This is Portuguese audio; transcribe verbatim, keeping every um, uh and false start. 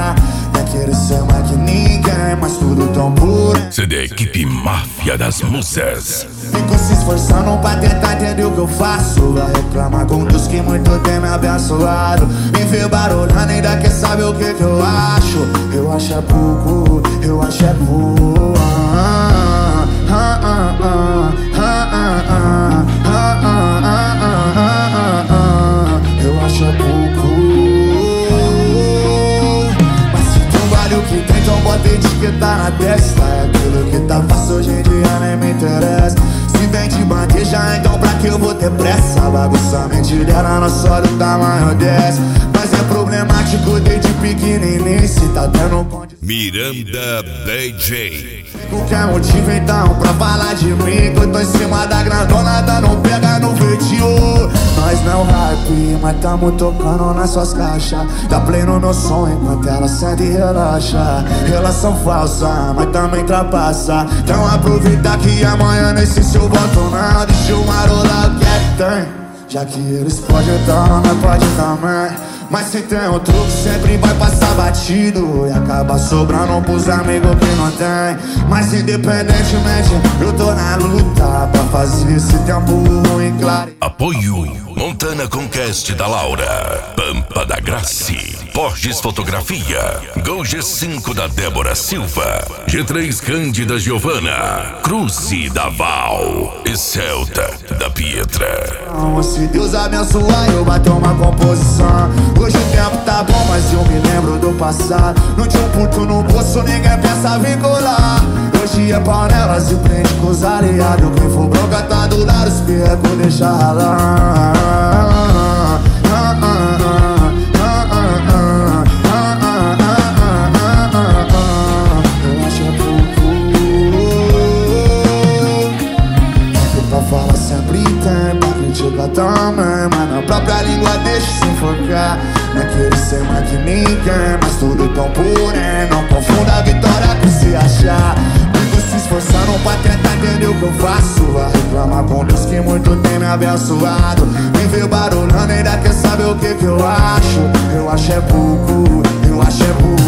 achar. Não é querer ser mais que ninguém, mas tudo tão puro. C D Equipe Máfia das Musas. Fico se esforçando pra tentar entender o que eu faço. Vai reclamar com Deus que muito tem me abençoado. Me vê barulhando, ainda quer saber o que que eu acho. Eu acho é pouco, eu acho é pouco. Ah, ah, ah, ah, ah, ah, ah, ah, ah, ah, ah. Eu acho é pouco. Mas se tu vale o que tem, então bota etiqueta na testa. É aquilo que tá fácil hoje em dia nem me interessa. Se vem de bandeja, então pra que eu vou ter pressa? Bagunça a mente dela, não só do tamanho dessa. Mas é problemático desde pequenininho. Se tá tendo condição. Miranda D J. Qualquer motivo então pra falar de mim, que eu tô em cima da grandona, dando pega no feitio. Nós não hype, mas tamo tocando nas suas caixas. Dá play no meu som enquanto ela senta e relaxa. Relação falsa, mas também trapaça. Então aproveita que amanhã nesse seu voto não. Deixa o marolar o que é que tem. Já que eles podem dar, nós pode também. Mas se tem um truque, sempre vai passar batido. E acaba sobrando pros amigos que não tem. Mas independentemente, eu tô na luta pra fazer esse tempo ruim claro. Apoio Montana Conquest da Laura, Pampa da Grace, Borges Fotografia, Gol G cinco da Débora Silva, G três Cândida Giovana, Cruze da Val e Celta da Pietra. Se Deus abençoar, eu bato uma composição. Hoje o tempo tá bom, mas eu me lembro do passado. Não tinha um puto no bolso, ninguém pensa vincular. Hoje é panelas e prende com os aliados. Quem for bronca tá do lado, os percos deixa ralar. Eu acho é pouco. Pra falar sempre tem, pra criticar também. Mas na própria língua deixa se enfocar. Não é querer ser mais que ninguém, mas tudo tão puro. Não confunda a vitória com se achar. Fico se esforçando pra tentar entender o que eu faço. Vai reclamar com Deus que muito tem me abençoado. Me vê barulhando, ainda quer saber o que que eu acho. Eu acho é pouco, eu acho é pouco.